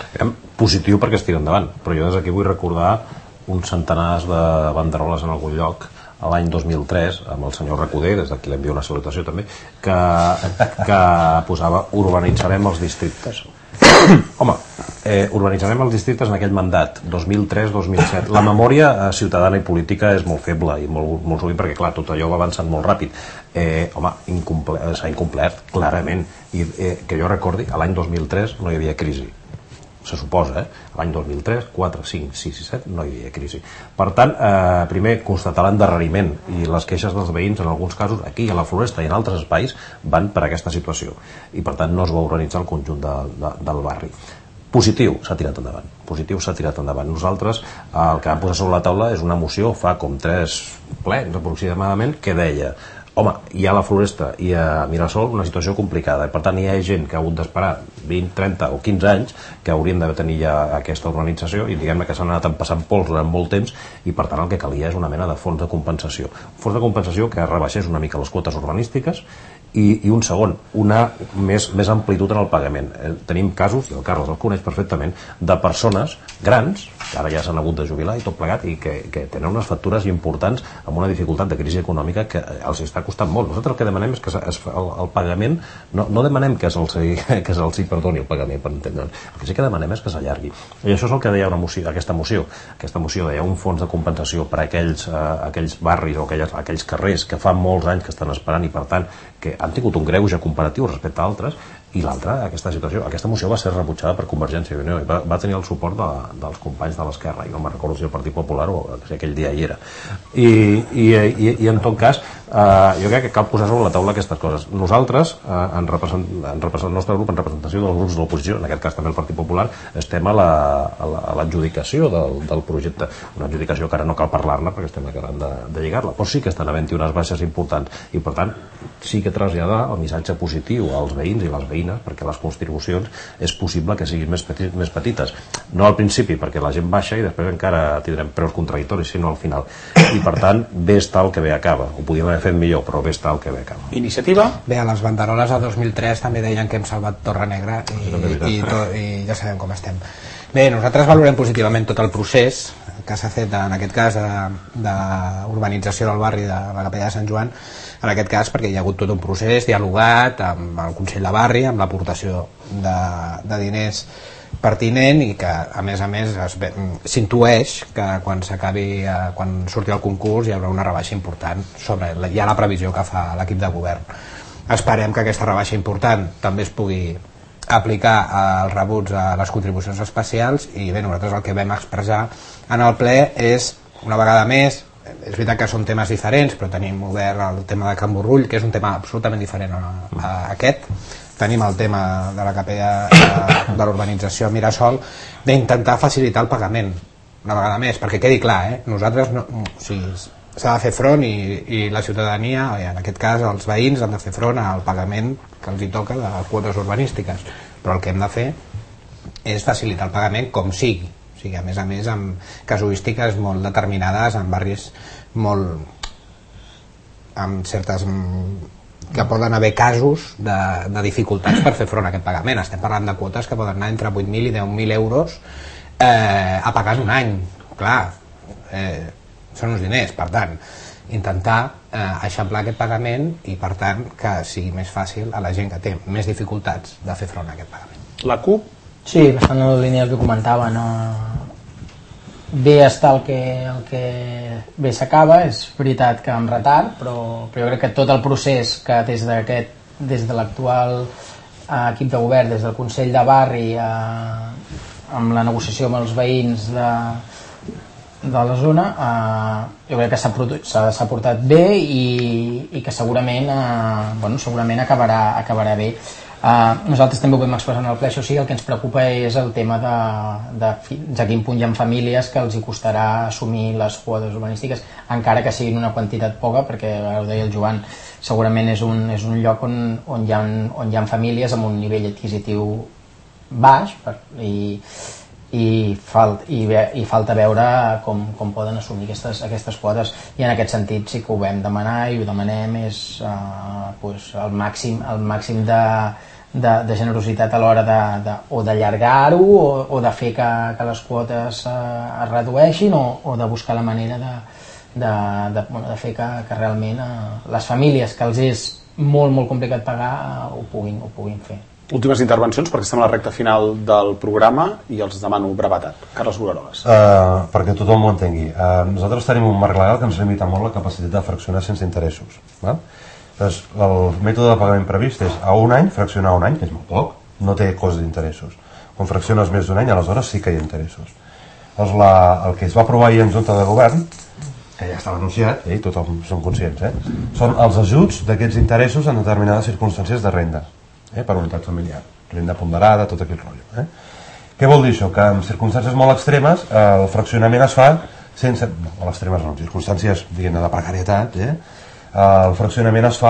Positiu perquè es tira endavant, però jo des d'aquí vull recordar uns centenars de banderoles en algun lloc a l'any dos mil tres, amb el senyor Recoder, des d'aquí l'envio una salutació també, que, que posava urbanitzarem els districtes. Home, eh, urbanitzarem els districtes en aquell mandat dos mil tres dos mil set. La memòria eh, ciutadana i política és molt feble i molt, molt sovint perquè, clar, tot allò va avançant molt ràpid. Eh, home, incomple s'ha incomplert clarament, i eh, que jo recordi, a l'any dos mil tres no hi havia crisi, se suposa, eh? L'any dos mil tres, quatre, cinc, sis i set no hi havia crisi. Per tant, eh, primer constatar l'endarreriment, i les queixes dels veïns en alguns casos aquí a la Floresta i en altres espais van per aquesta situació, i per tant no es va organitzar el conjunt de, de, del barri. Positiu, s'ha tirat endavant. Positiu, s'ha tirat endavant. Nosaltres el que vam posar sobre la taula és una moció fa com tres plens aproximadament que deia: home, hi ha a la Floresta i a Mirasol una situació complicada, per tant hi ha gent que ha hagut d'esperar vint, trenta o quinze anys que haurien d'haver tenir ja aquesta urbanització, i diguem-ne que s'han anat passant pols durant molt temps, i per tant el que calia és una mena de fons de compensació, fons de compensació que rebaixés una mica les quotes urbanístiques, i, i un segon, una més, més amplitud en el pagament. Eh, tenim casos, i el Carles el coneix perfectament, de persones grans, que ara ja s'han hagut de jubilar i tot plegat, i que, que tenen unes factures importants amb una dificultat de crisi econòmica que els està costant molt. Nosaltres el que demanem és que es, el, el pagament, no, no demanem que se'ls que se'ls perdoni el pagament, per entendre'ns. El que sí que demanem és que s'allargui. I això és el que deia una moció, aquesta moció. Aquesta moció deia un fons de compensació per a aquells, eh, aquells barris o aquells, aquells carrers que fa molts anys que estan esperant, i per tant que han tingut un greuge comparatiu respecte a altres. I l'altra, aquesta situació, aquesta moció va ser rebutjada per Convergència i Unió, i va, va tenir el suport de, dels companys de l'Esquerra, i no me'n recordo si el Partit Popular o si aquell dia hi era. I, i, i, i en tot cas, eh, jo crec que cal posar sobre la taula aquestes coses. Nosaltres, eh, en, represent, en represent, el nostre grup, en representació dels grups de l'oposició, en aquest cas també el Partit Popular, estem a l'adjudicació del, del projecte, una adjudicació que ara no cal parlar-ne perquè estem acabant de, de lligar-la, però sí que estan havent-hi unes baixes importants, i per tant sí que traslladar el missatge positiu als veïns i les veïnes, perquè les contribucions és possible que siguin més, petit, més petites, no al principi perquè la gent baixa i després encara tindrem preus contradictoris, sinó al final, i per tant bé està el que bé acaba. Ho podíem haver fet millor, però bé està el que bé acaba. Iniciativa? Bé, a les banderoles de dos mil tres també deien que hem salvat Torre Negra, i, i, to, i ja sabem com estem. Bé, nosaltres valorem positivament tot el procés que s'ha fet en aquest cas d'urbanització del barri de la Capella de Sant Joan, en aquest cas perquè hi ha hagut tot un procés dialogat amb el Consell de Barri, amb l'aportació de, de diners pertinent, i que a més a més s'intueix que quan s'acabi, quan surti el concurs hi haurà una rebaixa important sobre la, ja la previsió que fa l'equip de govern. Esperem que aquesta rebaixa important també es pugui aplicar als rebuts a les contribucions especials, i bé, nosaltres el que vam expressar en el ple és, una vegada més, és veritat que són temes diferents, però tenim obert el tema de Can Borrull, que és un tema absolutament diferent a, a aquest, tenim el tema de la capella de, de l'urbanització a Mirasol, d'intentar facilitar el pagament, una vegada més, perquè quedi clar, eh? Nosaltres no, o sigui, s'ha de fer front, i, i la ciutadania, i en aquest cas els veïns, han de fer front al pagament que els hi toca de quotes urbanístiques, però el que hem de fer és facilitar el pagament com sigui, o sigui, a més a més amb casuístiques molt determinades, en barris molt amb certes que poden haver casos de, de dificultats per fer front a aquest pagament. Estem parlant de quotes que poden anar entre vuit mil i deu mil euros eh, a pagar en un any, clar, eh, són uns diners, per tant intentar eh, eixamplar aquest pagament, i per tant que sigui més fàcil a la gent que té més dificultats de fer front a aquest pagament. La CUP? Sí, bastant en la línia del que comentava, no? Bé està el que, el que bé s'acaba, és veritat que amb retard, però, però jo crec que tot el procés que des d'aquest, des de l'actual eh, equip de govern, des del Consell de Barri, eh, amb la negociació amb els veïns de, de la zona, eh, jo crec que s'ha portat bé i, i que segurament, eh, bueno, segurament acabarà, acabarà bé. Uh, nosaltres també ho vam expressar en el ple, això sí, el que ens preocupa és el tema de, de fins a quin punt hi ha famílies que els hi costarà assumir les quotes urbanístiques, encara que siguin una quantitat poca, perquè ho deia el Joan, segurament és un, és un lloc on, on, hi ha, on hi ha famílies amb un nivell adquisitiu baix per, i, i, falt, i, i falta veure com, com poden assumir aquestes, aquestes quotes, i en aquest sentit sí que ho vam demanar i ho demanem és uh, pues, el màxim, el màxim de De, de generositat a l'hora de, de, o d'allargar-ho o, o de fer que, que les quotes eh, es redueixin o, o de buscar la manera de, de, de, bueno, de fer que, que realment eh, les famílies que els és molt molt complicat pagar eh, ho, puguin, ho puguin fer. Últimes intervencions perquè estem a la recta final del programa i els demano brevetat. Carles Bogaroles. Uh, perquè tothom ho entengui. Uh, nosaltres tenim un marc legal que ens limita molt la capacitat de fraccionar sense interessos. Val? Doncs el mètode de pagament previst és a un any, fraccionar un any, que és molt poc, no té cost d'interessos. Quan fracciones més d'un any, aleshores sí que hi ha interessos. Doncs la, el que es va aprovar ahir en Junta de Govern, que ja estava anunciat, i tothom som conscients, eh? Són els ajuts d'aquests interessos en determinades circumstàncies de renda, eh? Per unitat familiar, renda ponderada, tot aquell rotllo. Eh? Què vol dir això? Que en circumstàncies molt extremes el fraccionament es fa sense... No, molt extremes no, en circumstàncies, diguem-ne, de precarietat, eh? El fraccionament es fa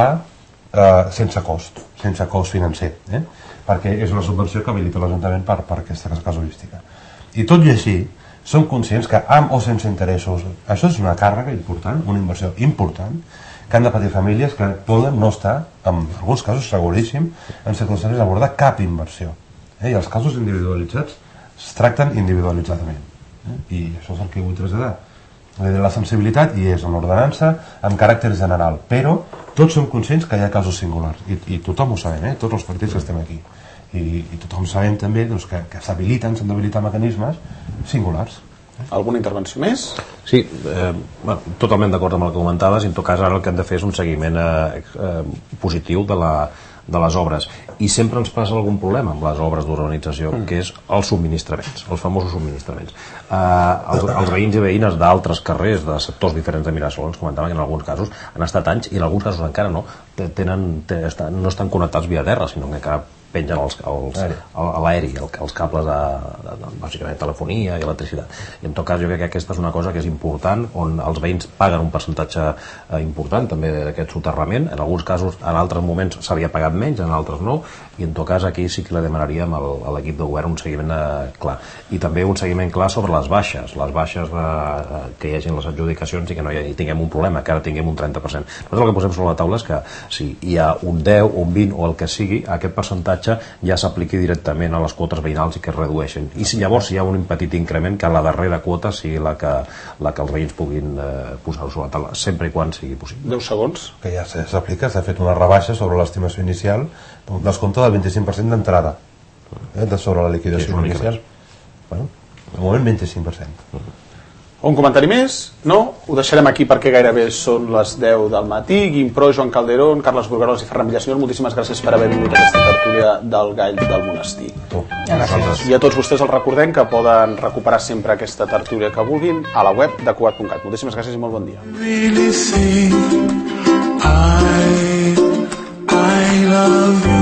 eh, sense cost, sense cost financer, eh? Perquè és una subvenció que habilita l'Ajuntament per, per aquesta casuística. I tot i així, som conscients que amb o sense interessos, això és una càrrega important, una inversió important, que han de patir famílies que poden no estar, en alguns casos seguríssim, en circumstàncies d'abordar cap inversió. Eh? I els casos individualitzats es tracten individualitzadament. Eh? I això és el que vull traslladar. La sensibilitat hi és en l'ordenança amb caràcter general, però tots som conscients que hi ha casos singulars i, i tothom ho sabem, eh? Tots els partits que estem aquí i, i tothom sabem també doncs, que, que s'habiliten, s'han d'habilitar mecanismes singulars. Eh? Alguna intervenció més? Sí, eh, bueno, totalment d'acord amb el que comentaves, i en tot cas ara el que hem de fer és un seguiment eh, eh, positiu de la de les obres, i sempre ens passa algun problema amb les obres d'urbanització, mm. que és els subministraments, els famosos subministraments. Eh, els, els veïns i veïnes d'altres carrers, de sectors diferents de Mirasol, ens comentaven que en alguns casos han estat anys, i en alguns casos encara no, tenen, tenen, no estan connectats via terra, sinó que encara pengen els, els, a l'aeri, els cables de, de, de, bàsicament, telefonia i electricitat. I en tot cas jo crec que aquesta és una cosa que és important, on els veïns paguen un percentatge eh, important també d'aquest soterrament. En alguns casos, en altres moments s'havia pagat menys, en altres no, i en tot cas aquí sí que la demanaríem al, a l'equip de govern un seguiment eh, clar. I també un seguiment clar sobre les baixes, les baixes eh, que hi hagi en les adjudicacions i que no hi, hi tinguem un problema, que ara tinguem un trenta per cent. Nosaltres el que posem sobre la taula és que si hi ha un deu, un vint o el que sigui, aquest percentatge ja s'apliqui directament a les quotes veïnals i que es redueixen. I si llavors hi ha un petit increment, que la darrera quota sigui la que, la que els veïns puguin eh, posar sobre la taula, sempre i quan sigui possible. deu segons. Que ja s'aplica, s'ha fet una rebaixa sobre l'estimació inicial, un descompte del vint-i-cinc per cent d'entrada, eh, de sobre la liquidació sí, inicial. Bueno, de moment vint-i-cinc per cent. Uh-huh. Un comentari més? No? Ho deixarem aquí perquè gairebé són les deu del matí. Guim Pro, Joan Calderón, Carles Burgarols i Ferran Villasenyor, moltíssimes gràcies per haver vingut a aquesta tertúlia del Gall del Monestir. Gràcies. I a tots vostès els recordem que poden recuperar sempre aquesta tertúlia que vulguin a la web de Cugat punt cat. Moltíssimes gràcies i molt bon dia. Really think I, I love you.